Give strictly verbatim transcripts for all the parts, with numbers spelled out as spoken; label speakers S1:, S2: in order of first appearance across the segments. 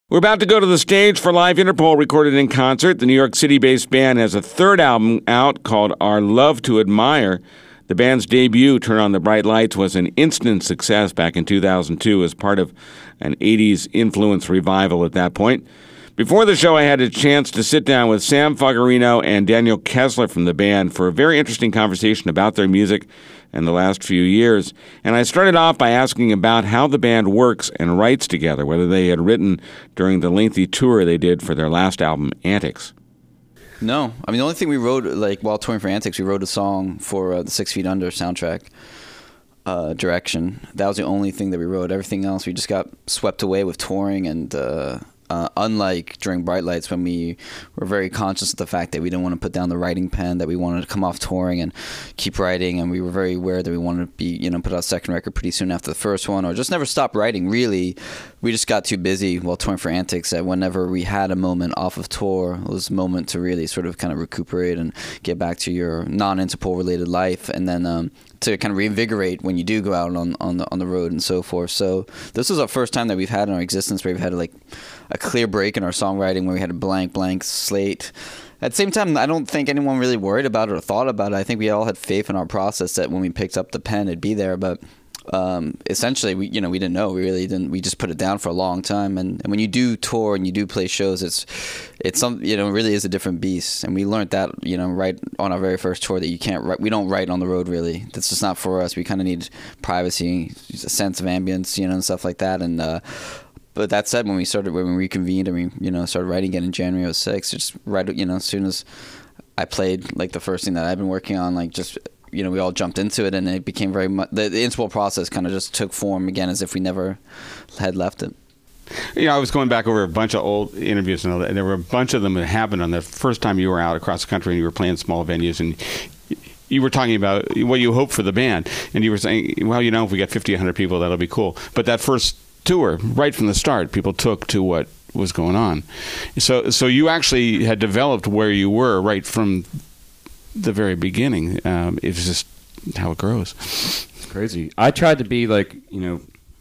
S1: We're about to go to the stage for Live Interpol recorded in concert. The New York City-based band has a third album out called Our Love to Admire. The band's debut, Turn on the Bright Lights, was an instant success back in two thousand two as part of an eighties influence revival at that point. Before the show, I had a chance to sit down with Sam Fogarino and Daniel Kessler from the band for a very interesting conversation about their music and the last few years. And I started off by asking about how the band works and writes together, whether they had written during the lengthy tour they did for their last album, Antics.
S2: No. I mean, the only thing we wrote, like, while touring for Antics, we wrote a song for uh, the Six Feet Under soundtrack, uh, Direction. That was the only thing that we wrote. Everything else, we just got swept away with touring and... Uh, Uh, unlike during Bright Lights, when we were very conscious of the fact that we didn't want to put down the writing pen, that we wanted to come off touring and keep writing, and we were very aware that we wanted to be, you know, put out a second record pretty soon after the first one, or just never stop writing, really. We just got too busy while touring for Antics that whenever we had a moment off of tour, it was a moment to really sort of kind of recuperate and get back to your non-Interpol related life, and then um, to kind of reinvigorate when you do go out on, on, the, on the road and so forth. So this was our first time that we've had in our existence where we've had like a clear break in our songwriting, where we had a blank, blank slate. At the same time, I don't think anyone really worried about it or thought about it. I think we all had faith in our process that when we picked up the pen, it'd be there. But um, essentially, we you know we didn't know. We really didn't. We just put it down for a long time. And, and when you do tour and you do play shows, it's it's some you know it really is a different beast. And we learned that you know right on our very first tour that you can't write. We don't write on the road really. That's just not for us. We kind of need privacy, a sense of ambience, you know, and stuff like that. And uh, But that said, when we started, when we reconvened and we, you know, started writing again in January of six, just right, you know, as soon as I played, like the first thing that I've been working on, like just, you know, we all jumped into it, and it became very much, the, the Interpol process kind of just took form again as if we never had left it.
S1: You know, I was going back over a bunch of old interviews, and there were a bunch of them that happened on the first time you were out across the country and you were playing small venues, and you were talking about what you hoped for the band, and you were saying, well, you know, if we get fifty, one hundred people, that'll be cool. But that first tour, right from the start, people took to what was going on. So so you actually had developed where you were right from the very beginning. Um, it's just how it grows.
S3: It's crazy. I tried to be like, you know,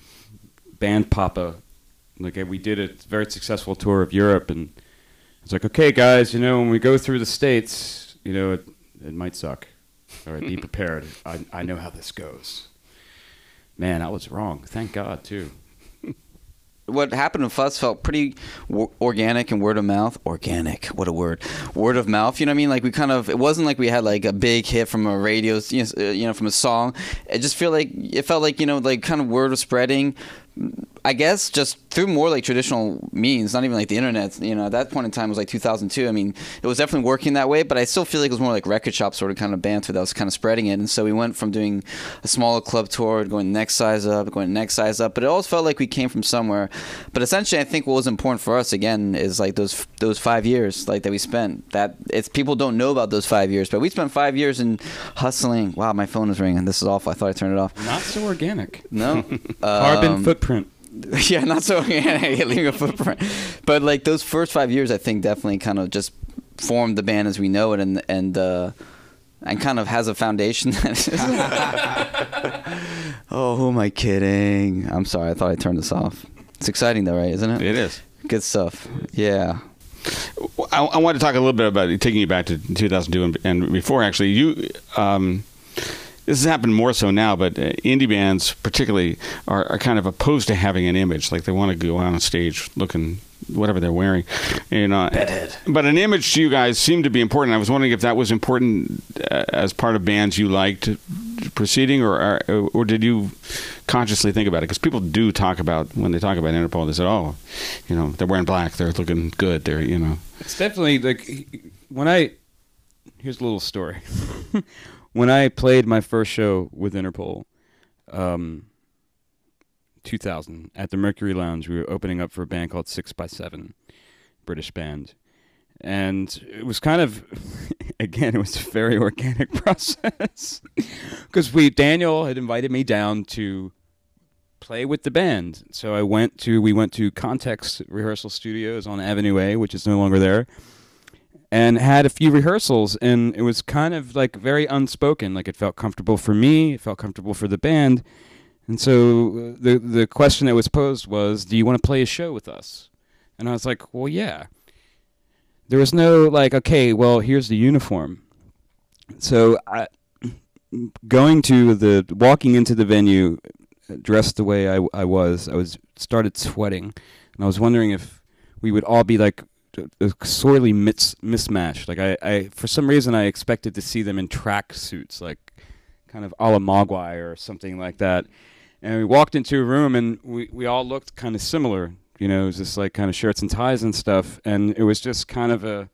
S3: band papa. Like we did a very successful tour of Europe, and it's like, okay, guys, you know, when we go through the States, you know, it, it might suck. All right, be prepared. I, I know how this goes. Man, I was wrong. Thank God, too.
S2: What happened with us felt pretty w- organic and word of mouth. Organic, what a word. Word of mouth, you know what I mean? Like we kind of, it wasn't like we had like a big hit from a radio, you know, you know from a song. It just feel like, it felt like, you know, like kind of word was spreading. I guess just through more like traditional means, not even like the internet. You know, at that point in time it was like two thousand two. I mean, it was definitely working that way, but I still feel like it was more like record shop sort of kind of banter that was kind of spreading it. And so we went from doing a smaller club tour, going next size up, going next size up, but it always felt like we came from somewhere. But essentially, I think what was important for us again is like those those five years like that we spent. That it's people don't know about those five years, but we spent five years in hustling. Wow, my phone is ringing. This is awful. I thought I turned it off.
S3: Not so organic.
S2: No,
S3: carbon
S2: um,
S3: footprint.
S2: Yeah, not so leaving a footprint. But like those first five years, I think definitely kind of just formed the band as we know it, and and uh, and kind of has a foundation. Oh, who am I kidding? I'm sorry. I thought I turned this off. It's exciting though, right? Isn't it?
S1: It is.
S2: Good stuff. Yeah.
S1: I, I want to talk a little bit about taking you back to two thousand two and, and before. Actually, you. Um, This has happened more so now, but uh, indie bands particularly are, are kind of opposed to having an image. Like they want to go out on stage looking whatever they're wearing. You know,
S2: Bedhead.
S1: But an image to you guys seemed to be important. I was wondering if that was important uh, as part of bands you liked proceeding, or, or or did you consciously think about it? Because people do talk about, when they talk about Interpol, they say, oh, you know, they're wearing black, they're looking good, they're, you know.
S3: It's definitely, like, when I, here's a little story. When I played my first show with Interpol, um, two thousand, at the Mercury Lounge, we were opening up for a band called Six by Seven, British band. And it was kind of, again, it was a very organic process. Because we, Daniel had invited me down to play with the band. So I went to, we went to Context Rehearsal Studios on Avenue A, which is no longer there, and had a few rehearsals, and it was kind of like very unspoken. Like it felt comfortable for me, it felt comfortable for the band, and so the the question that was posed was, "Do you want to play a show with us?" And I was like, well, yeah. There was no, like, okay, well, here's the uniform. So I, going to the, walking into the venue, dressed the way I, I was, I was started sweating. And I was wondering if we would all be, like, sorely mis- mismatched. Like, I, I, for some reason, I expected to see them in track suits, like, kind of a la Mogwai or something like that. And we walked into a room, and we, we all looked kind of similar. You know, it was just like kind of shirts and ties and stuff. And it was just kind of a,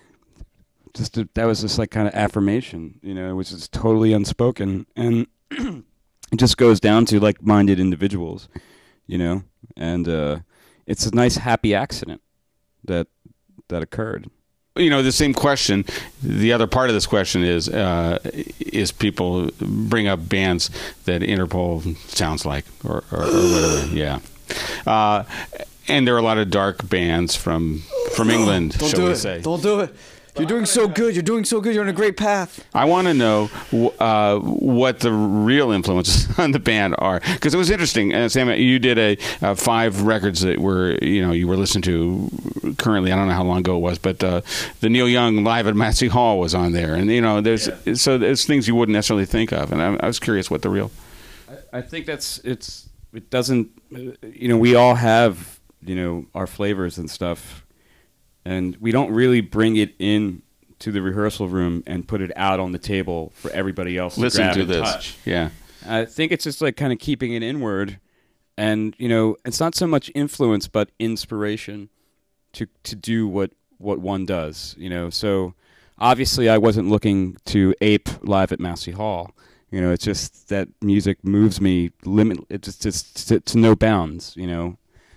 S3: just a, that was just like kind of affirmation. You know, it was just totally unspoken. And it just goes down to like-minded individuals, you know. And uh, it's a nice, happy accident that that occurred.
S1: You know, the same question, the other part of this question is, uh, is people bring up bands that Interpol sounds like, or, or, or whatever, yeah. Uh, and there are a lot of dark bands from from England,
S2: Don't
S1: shall
S2: do
S1: we
S2: it.
S1: say.
S2: Don't do it. You're doing so good. You're doing so good. You're on a great path.
S1: I want to know uh, what the real influences on the band are, because it was interesting. Uh, Sam, you did a uh, five records that were, you know, you were listening to currently. I don't know how long ago it was, but uh, the Neil Young Live at Massey Hall was on there, and you know, there's yeah. so there's things you wouldn't necessarily think of, and I, I was curious what the real.
S3: I, I think that's it's it doesn't, you know, we all have, you know, our flavors and stuff. And we don't really bring it in to the rehearsal room and put it out on the table for everybody else to
S1: listen
S3: grab
S1: to
S3: and
S1: this.
S3: touch.
S1: Yeah,
S3: I think it's just like kind of keeping it inward, and you know, it's not so much influence but inspiration to to do what what one does. You know, so obviously I wasn't looking to ape Live at Massey Hall. You know, it's just that music moves me limit. It's just, just to, to no bounds. You know,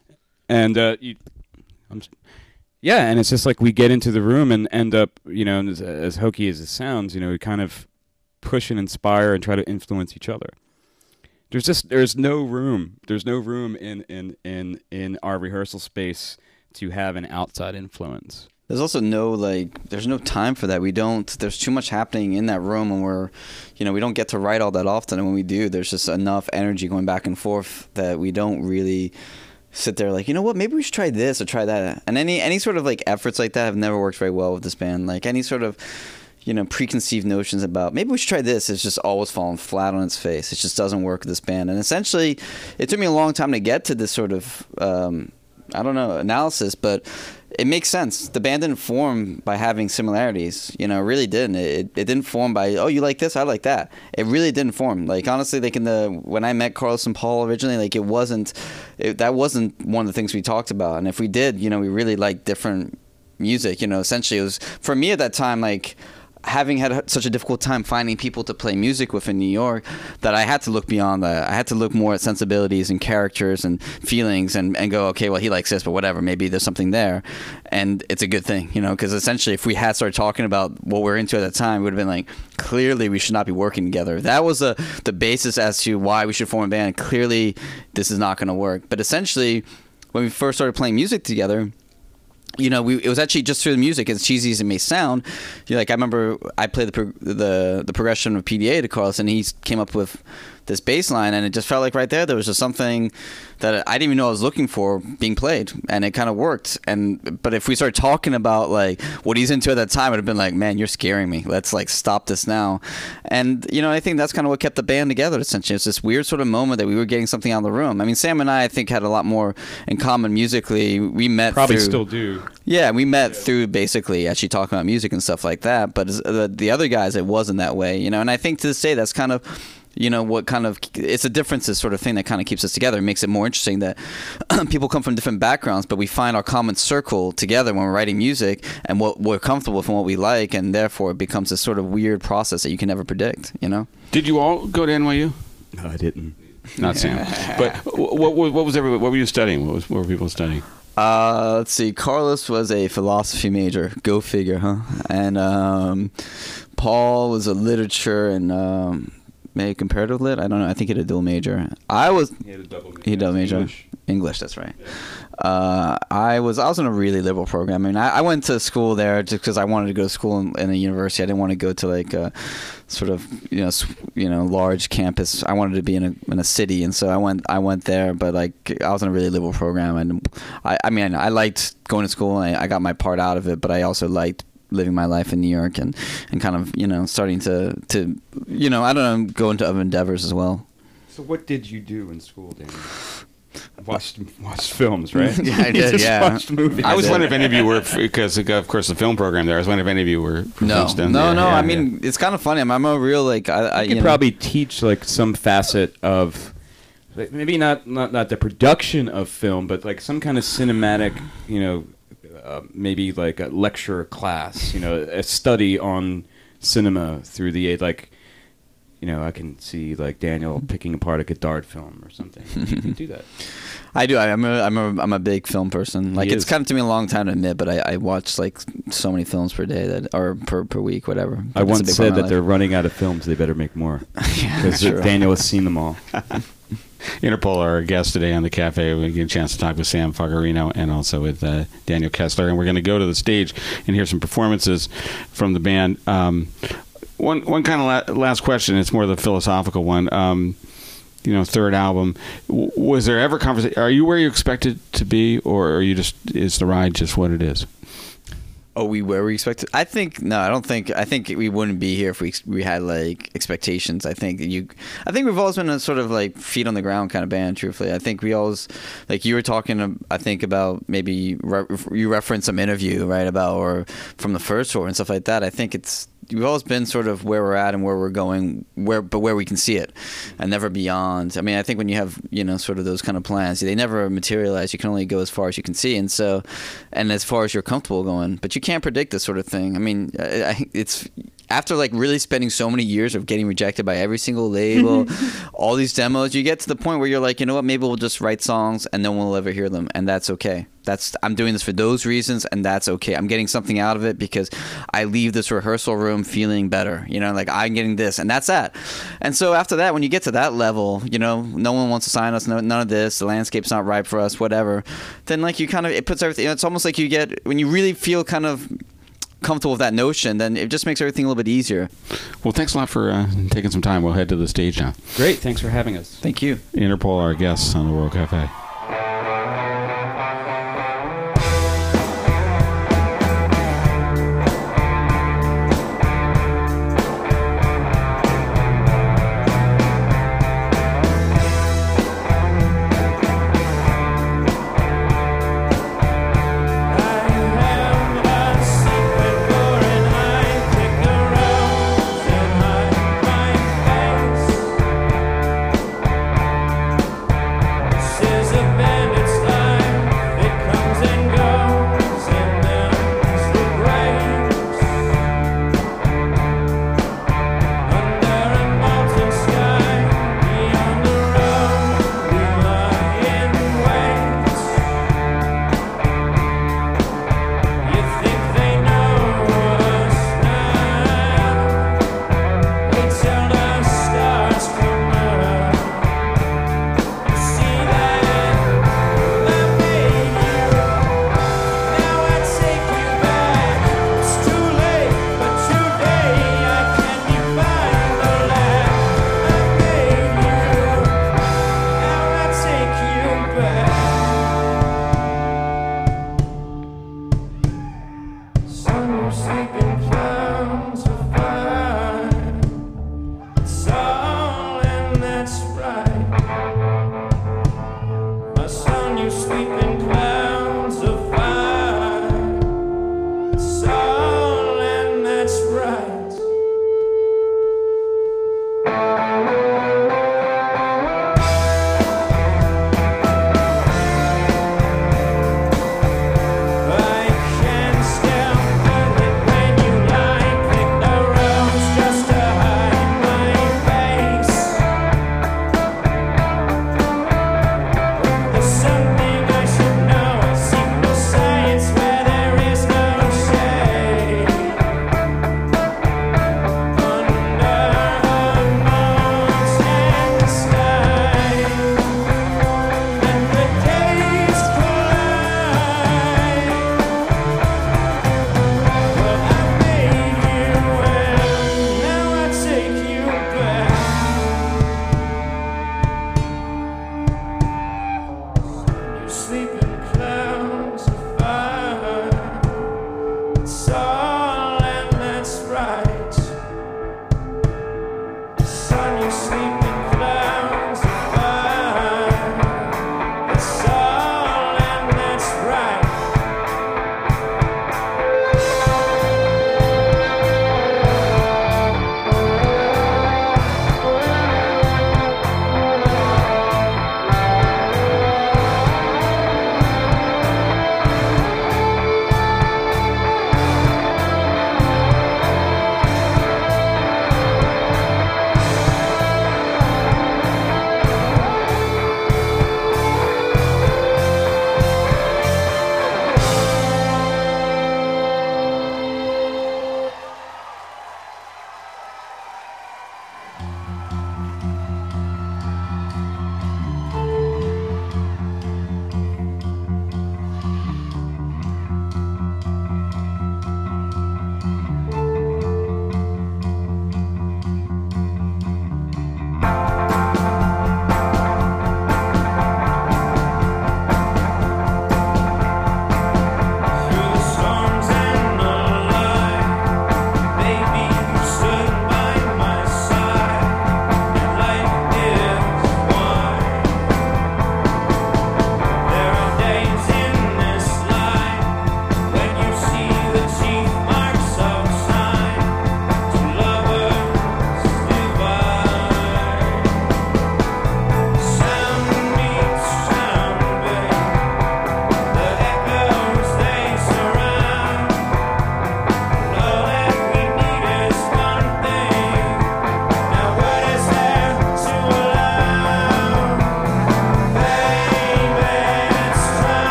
S3: and uh, you, I'm. Yeah, and it's just like we get into the room and end up, you know, as, as hokey as it sounds, you know, we kind of push and inspire and try to influence each other. There's just there's no room. There's no room in in, in, in our rehearsal space to have an outside influence.
S2: There's also no, like, there's no time for that. We don't, there's too much happening in that room, and we're, you know, we don't get to write all that often. And when we do, there's just enough energy going back and forth that we don't really sit there like, you know what, maybe we should try this or try that. And any any sort of like efforts like that have never worked very well with this band. Like any sort of, you know, preconceived notions about maybe we should try this, it's just always fallen flat on its face. It just doesn't work with this band. And essentially, it took me a long time to get to this sort of, um, I don't know, analysis, but it makes sense. The band didn't form by having similarities. You know, it really didn't. It, it didn't form by, oh, you like this, I like that. It really didn't form. Like, honestly, like in the, when I met Carlos and Paul originally, like it wasn't, it, that wasn't one of the things we talked about. And if we did, you know, we really liked different music. You know, essentially it was, for me at that time, like, having had such a difficult time finding people to play music with in New York, that I had to look beyond that. I had to look more at sensibilities and characters and feelings and, and go, okay, well, he likes this, but whatever, maybe there's something there. And it's a good thing, you know, because essentially if we had started talking about what we're into at the time, it would have been like, clearly we should not be working together. That was the, the basis as to why we should form a band. Clearly this is not going to work. But essentially, when we first started playing music together, you know, we, it was actually just through the music, as cheesy as it may sound. You know, like I remember I played the pro, the the progression of P D A to Carlos, and he came up with this bass line, and it just felt like right there there was just something that I didn't even know I was looking for being played, and it kind of worked. And but if we started talking about like what he's into at that time, it would have been like, man, you're scaring me. Let's like stop this now. And you know, I think that's kind of what kept the band together. Essentially, it's this weird sort of moment that we were getting something out of the room. I mean, Sam and I, I think, had a lot more in common musically. We met
S3: probably
S2: through,
S3: still do.
S2: Yeah, we met yeah. through basically actually talking about music and stuff like that. But the the other guys, it wasn't that way, you know. And I think to this day, that's kind of, you know, what kind of, it's a differences sort of thing that kind of keeps us together. It makes it more interesting that people come from different backgrounds, but we find our common circle together when we're writing music and what we're comfortable with and what we like, and therefore it becomes this sort of weird process that you can never predict, you know?
S1: Did you all go to N Y U?
S3: No, I didn't.
S1: Not Sam. But what, what, what was everybody, what were you studying? What, was, what were people studying?
S2: Uh, let's see. Carlos was a philosophy major. Go figure, huh? And um, Paul was a literature and um, maybe comparative lit. I don't know. I think he had a dual major. I was.
S3: He had a double major.
S2: He had a double major.
S3: English.
S2: English. That's right. Yeah. Uh, I was. I was in a really liberal program. I mean, I, I went to school there just because I wanted to go to school in, in a university. I didn't want to go to like. Uh, sort of you know s- you know large campus. I wanted to be in a in a city, and so I went I went there. But like I was in a really liberal program, and I I mean I liked going to school, and I, I got my part out of it. But I also liked living my life in New York and, and kind of you know starting to to you know I don't know go into other endeavors as well.
S3: So what did you do in school, Daniel? Watched watched films, right?
S2: Yeah, I
S3: You
S2: did,
S3: just
S2: yeah.
S3: watched movies.
S1: I was
S2: did.
S1: wondering if any of you were, because of course the film program there. I was wondering if any of you were from
S2: No,
S1: Princeton.
S2: no,
S1: Yeah,
S2: no.
S1: yeah,
S2: I
S1: yeah.
S2: mean, it's kind of funny. I'm, I'm a real like I, I
S3: You
S2: you
S3: could
S2: know,
S3: probably teach like some facet of, like, maybe not, not not the production of film, but like some kind of cinematic, you know, uh, maybe like a lecture class, you know, a study on cinema through the age, like. You know, I can see like Daniel picking apart a Godard film or something. You can do that.
S2: I do. I, I'm a, I'm a, I'm a big film person. Like
S3: He
S2: it's
S3: is.
S2: kind of to me a long time to admit, but I, I watch like so many films per day that, or per per week, whatever.
S3: I
S2: But it's a
S3: once
S2: big part
S3: said
S2: of my
S3: that they're
S2: life.
S3: running out of films. They better make more
S2: Yeah,
S3: because
S2: true.
S3: Daniel has seen them all.
S1: Interpol are our guest today on the cafe. We get a chance to talk with Sam Fogarino and also with uh, Daniel Kessler, and we're going to go to the stage and hear some performances from the band. Um, one one kind of la- last question. It's more the philosophical one. Um, you know, third album. W- was there ever conversation? Are you where you expected to be, or are you just is the ride just what it is?
S2: Oh, we were we expected. I think no, I don't think. I think we wouldn't be here if we we had like expectations. I think you. I think we've always been a sort of like feet on the ground kind of band. Truthfully, I think we always like you were talking. I think about maybe re- you referenced some interview right about or from the first tour and stuff like that. I think it's. We've always been sort of where we're at and where we're going, where but where we can see it, and never beyond. I mean, I think when you have you know sort of those kind of plans, they never materialize. You can only go as far as you can see, and so, and as far as you're comfortable going. But you can't predict this sort of thing. I mean, I, I, it's after like really spending so many years of getting rejected by every single label, all these demos, you get to the point where you're like, you know what, maybe we'll just write songs and no one will ever hear them, and that's okay. That's I'm doing this for those reasons, and that's okay. I'm getting something out of it because I leave this rehearsal room feeling better. You know, like I'm getting this, and that's that. And so after that, when you get to that level, you know, no one wants to sign us, no, none of this, the landscape's not right for us, whatever. Then like you kind of it puts everything. It's almost like you get when you really feel kind of comfortable with that notion, then it just makes everything a little bit easier.
S1: Well, thanks a lot for uh, taking some time. We'll head to the stage now.
S3: Great, thanks for having us.
S2: Thank you.
S1: Interpol are our guests on the World Cafe.
S4: Says a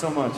S4: so much.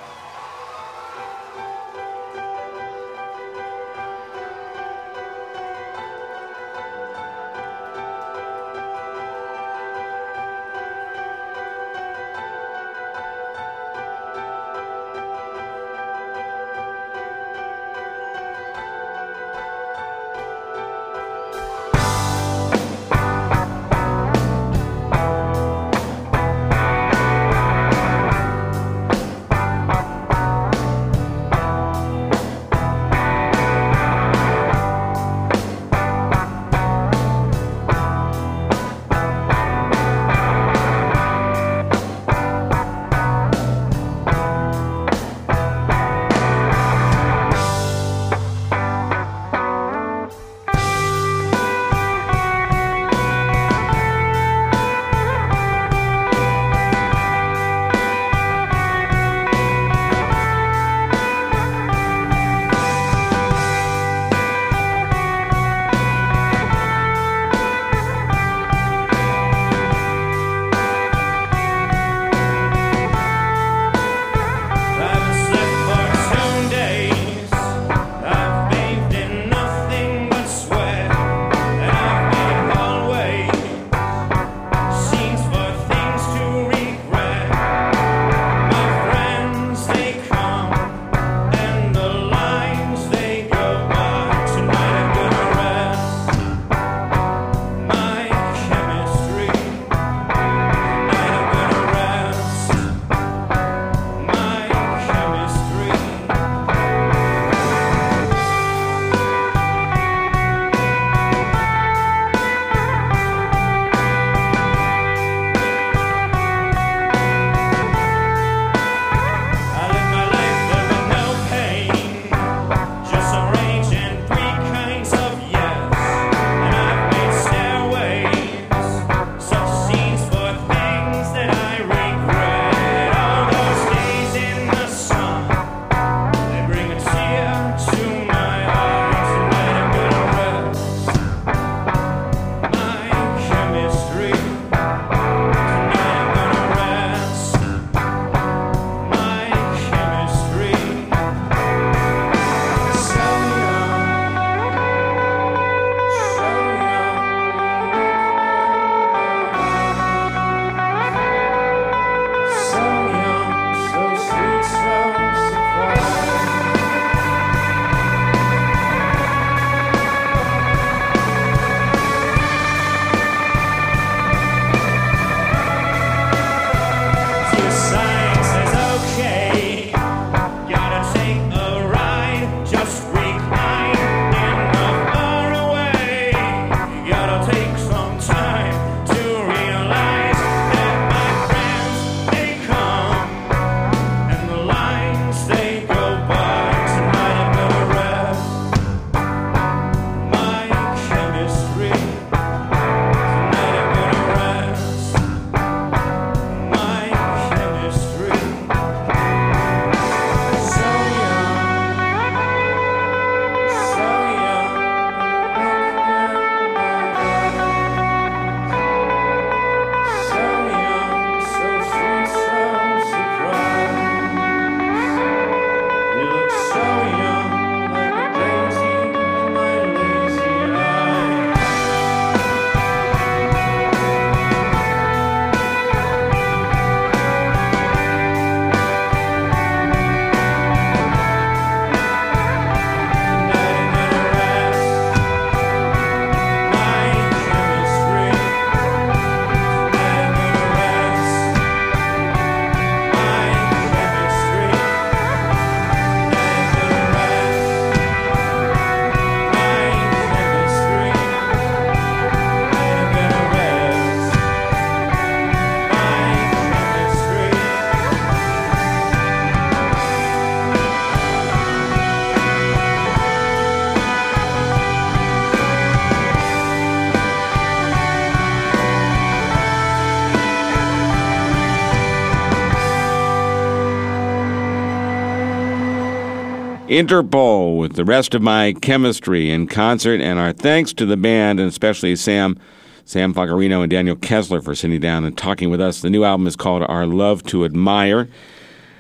S1: Interpol with The Rest of My Chemistry in concert, and our thanks to the band, and especially Sam, Sam Fogarino and Daniel Kessler for sitting down and talking with us. The new album is called Our Love to Admire.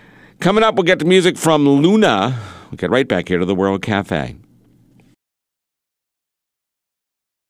S1: Coming up, we'll get to music from Luna. We'll get right back here to the World Cafe.